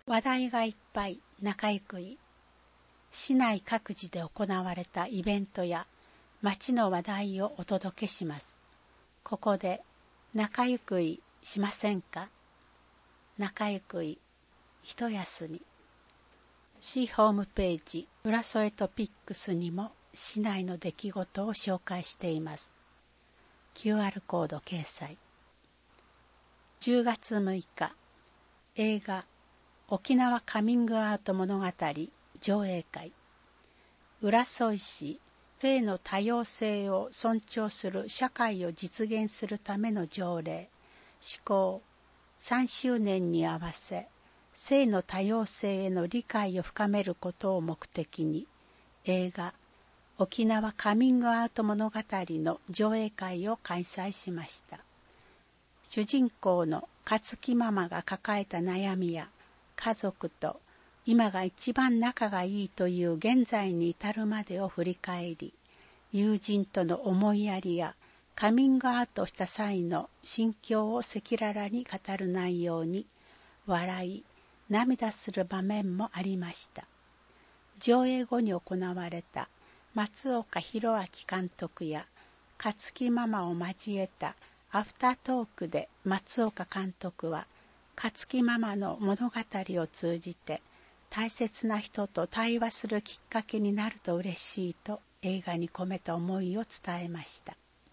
話題がいっぱい中ゆくい。市内各地で行われたイベントや街の話題をお届けします。ここで中ゆくいしませんか？中ゆくい一休み。市ホームページ浦添トピックスにも市内の出来事を紹介しています。QR コード掲載。10月6日、映画沖縄カミングアウト物語上映会。浦添市性の多様性を尊重する社会を実現するための条例施行3周年に合わせ、性の多様性への理解を深めることを目的に、映画沖縄カミングアウト物語の上映会を開催しました。主人公の勝木ママが抱えた悩みや家族と今が一番仲がいいという現在に至るまでを振り返り、友人との思いやりやカミングアウトした際の心境を赤裸々に語る内容に、笑い、涙する場面もありました。上映後に行われた松岡弘明監督や勝木ママを交えたアフタートークで松岡監督は、勝木ママの物語を通じて大切な人と対話するきっかけになると嬉しいと映画に込めた思いを伝えました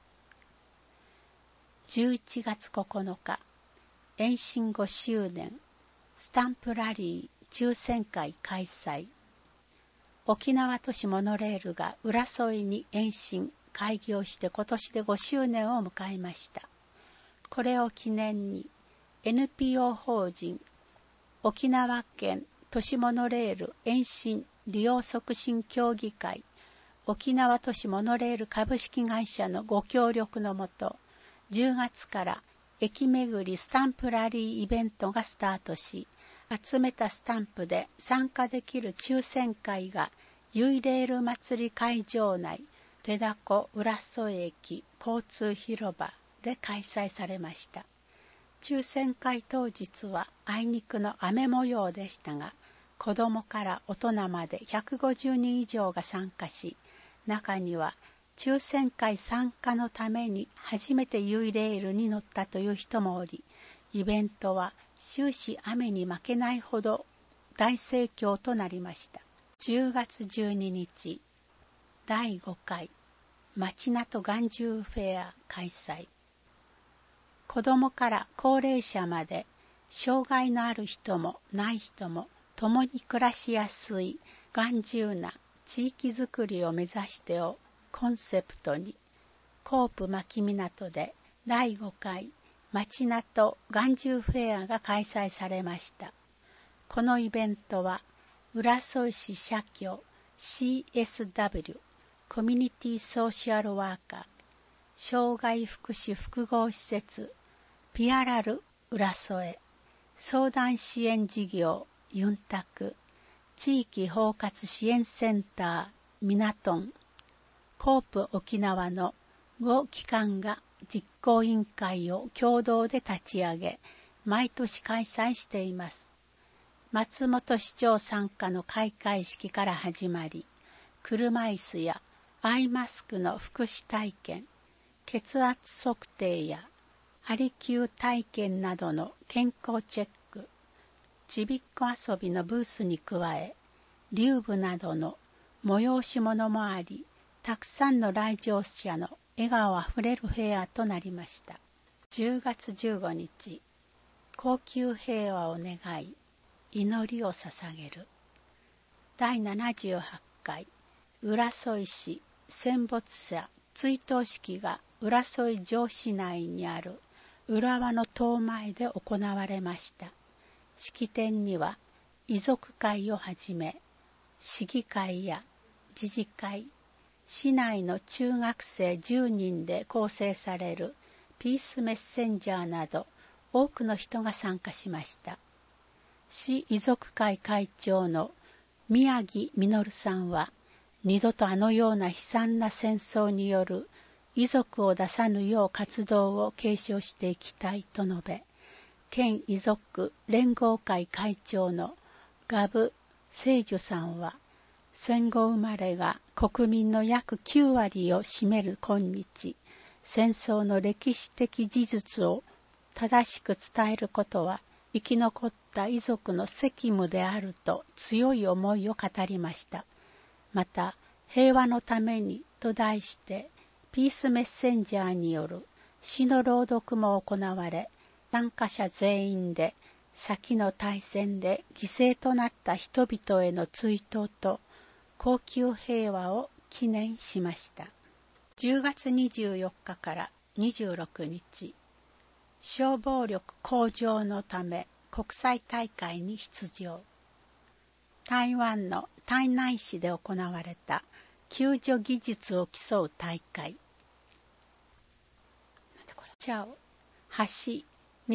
。11月9日、延伸5周年スタンプラリー抽選会開催。沖縄都市モノレールが浦添に延伸開業して今年で5周年を迎えました。これを記念にNPO 法人沖縄県都市モノレール延伸利用促進協議会沖縄都市モノレール株式会社のご協力のもと、10月から駅巡りスタンプラリーイベントがスタートし、集めたスタンプで参加できる抽選会がゆいレール祭り会場内手だこ浦添駅交通広場で開催されました。抽選会当日はあいにくの雨模様でしたが、子どもから大人まで150人以上が参加し、中には抽選会参加のために初めてゆいレールに乗ったという人もおり、イベントは終始雨に負けないほど大盛況となりました。10月12日、第5回町名と眼中フェア開催。子どもから高齢者まで、障害のある人もない人も共に暮らしやすい眼中な地域づくりを目指してをコンセプトに、コープ牧港で第5回町名と眼中フェアが開催されました。このイベントは、浦添市社協 CSW コミュニティソーシャルワーカー障害福祉複合施設ピアラル浦添相談支援事業ユンタク地域包括支援センターミナトンコープ沖縄の5機関が実行委員会を共同で立ち上げ毎年開催しています。松本市長参加の開会式から始まり、車椅子やアイマスクの福祉体験、血圧測定やハリキュー体験などの健康チェック、ちびっこ遊びのブースに加え、竜舞などの催し物もあり、たくさんの来場者の笑顔あふれるフェアとなりました。10月15日、恒久平和を願い、祈りを捧げる。第78回、浦添市戦没者追悼式が浦添城市内にある浦和の塔前で行われました。式典には遺族会をはじめ、市議会や自治会、市内の中学生10人で構成されるピースメッセンジャーなど多くの人が参加しました。市遺族会会長の宮城実さんは、二度とあのような悲惨な戦争による遺族を出さぬよう活動を継承していきたいと述べ、県遺族連合会会長のガブ・セイジュさんは、戦後生まれが国民の約9割を占める今日、戦争の歴史的事実を正しく伝えることは、生き残った遺族の責務であると強い思いを語りました。また、平和のためにと題して、ピースメッセンジャーによる詩の朗読も行われ、参加者全員で先の大戦で犠牲となった人々への追悼と恒久平和を記念しました。10月24日から26日、消防力向上のため国際大会に出場。台湾の台南市で行われた救助技術を競う大会。橋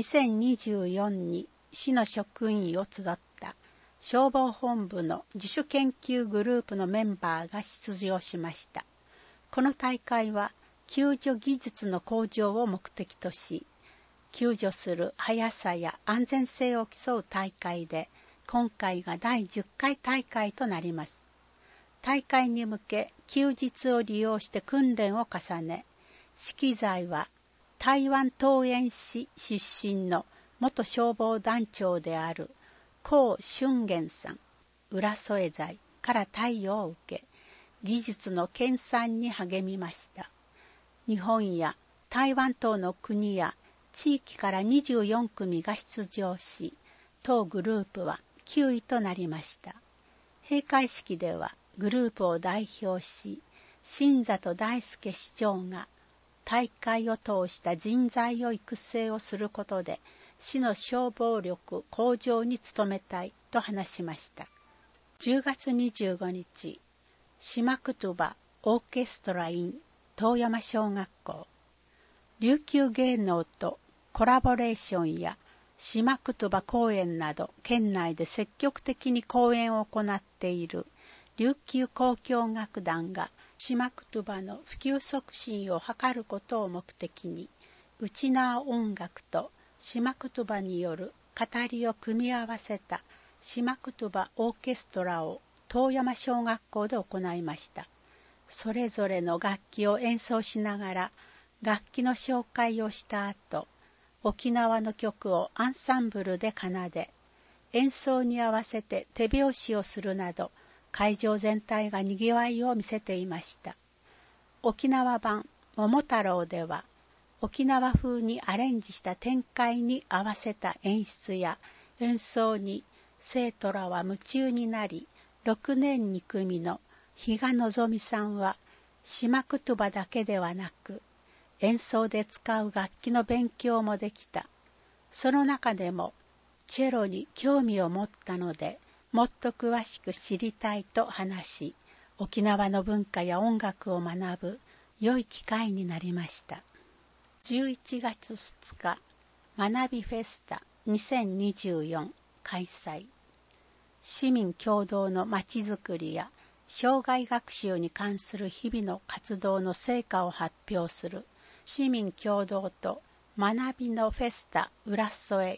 2024に市の職員を集った消防本部の自主研究グループのメンバーが出場しました。この大会は救助技術の向上を目的とし、救助する速さや安全性を競う大会で、今回が第10回大会となります。大会に向け休日を利用して訓練を重ね、指揮材は台湾桃園市出身の元消防団長である江春元さん、浦添材から貸与を受け、技術の研鑽に励みました。日本や台湾等の国や地域から24組が出場し、当グループは9位となりました。閉会式ではグループを代表し、新里大輔市長が大会を通した人材を育成をすることで、市の消防力向上に努めたいと話しました。10月25日、シマクトゥバオーケストライン遠山小学校、琉球芸能とコラボレーションやシマクトゥバ公演など県内で積極的に公演を行っている琉球交響楽団がシマクトゥバの普及促進を図ることを目的に、ウチナー音楽とシマクトゥバによる語りを組み合わせたシマクトゥバオーケストラを遠山小学校で行いました。それぞれの楽器を演奏しながら楽器の紹介をした後、沖縄の曲をアンサンブルで奏で、演奏に合わせて手拍子をするなど、会場全体がにぎわいを見せていました。沖縄版桃太郎では、沖縄風にアレンジした展開に合わせた演出や演奏に生徒らは夢中になり、6年2組の比嘉のぞみさんは、シマクトゥバだけではなく、演奏で使う楽器の勉強もできた。その中でも、チェロに興味を持ったので、もっと詳しく知りたいと話し、沖縄の文化や音楽を学ぶ良い機会になりました。11月2日、学びフェスタ2024開催。市民共同のまちづくりや障害学習に関する日々の活動の成果を発表する市民共同と学びのフェスタ浦添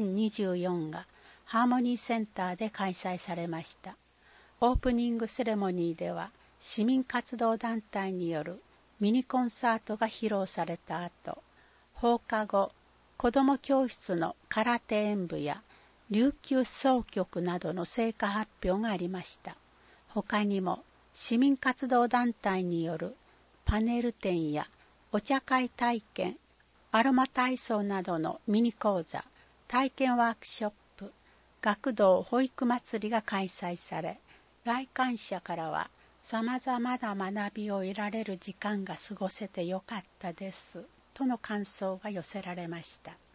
2024がハーモニーセンターで開催されました。オープニングセレモニーでは市民活動団体によるミニコンサートが披露された後、放課後、子ども教室の空手演舞や琉球総曲などの成果発表がありました。他にも市民活動団体によるパネル展やお茶会体験、アロマ体操などのミニ講座、体験ワークショップ、学童保育祭りが開催され、来館者からは様々な学びを得られる時間が過ごせてよかったですとの感想が寄せられました。